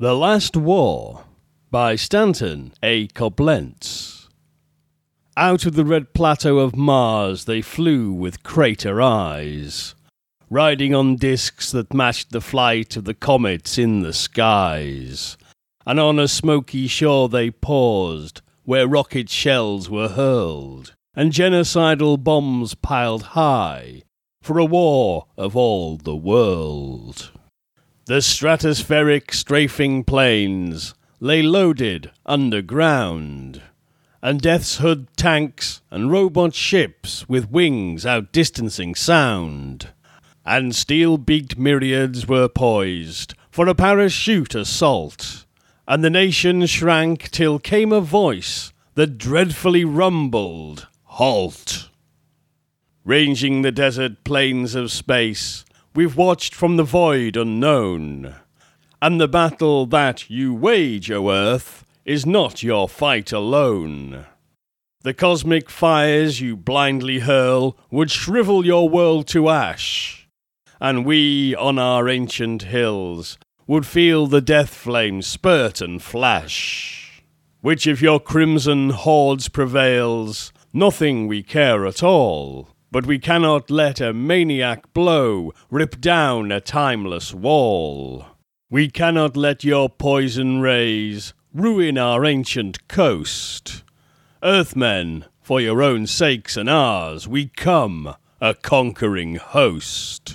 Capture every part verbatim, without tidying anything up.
The Last War by Stanton A. Coblentz. Out of the red plateau of Mars they flew with crater eyes, riding on discs that matched the flight of the comets in the skies. And on a smoky shore they paused, where rocket shells were hurled, and genocidal bombs piled high, for a war of all the world. The stratospheric strafing planes lay loaded underground, and Death's Hood tanks and robot ships with wings outdistancing sound, and steel-beaked myriads were poised for a parachute assault, and the nation shrank till came a voice that dreadfully rumbled, "Halt!" Ranging the desert plains of space, we've watched from the void unknown, and the battle that you wage, O Earth, is not your fight alone. The cosmic fires you blindly hurl would shrivel your world to ash, and we on our ancient hills would feel the death flames spurt and flash. Which if your crimson hordes prevails, nothing we care at all. But we cannot let a maniac blow rip down a timeless wall. We cannot let your poison rays ruin our ancient coast. Earthmen, for your own sakes and ours, we come, a conquering host.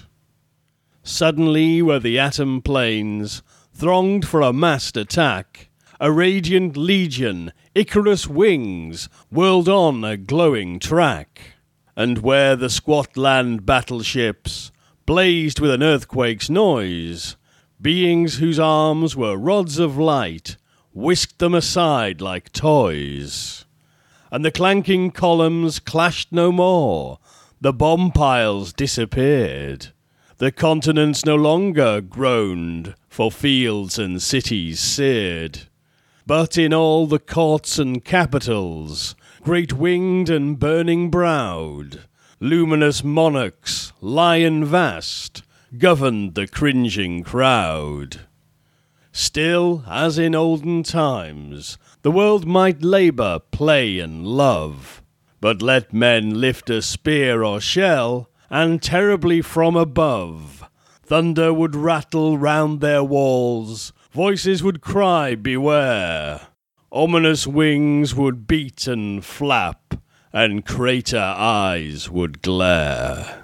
Suddenly were the atom plains thronged for a massed attack. A radiant legion, Icarus wings, whirled on a glowing track. And where the squat land battleships blazed with an earthquake's noise, beings whose arms were rods of light whisked them aside like toys. And the clanking columns clashed no more, the bomb piles disappeared. The continents no longer groaned for fields and cities seared. But in all the courts and capitals, great-winged and burning-browed, luminous monarchs, lion vast, governed the cringing crowd. Still, as in olden times, the world might labour, play, and love, but let men lift a spear or shell, and terribly from above, thunder would rattle round their walls, voices would cry, "Beware!" Ominous wings would beat and flap, and crater eyes would glare.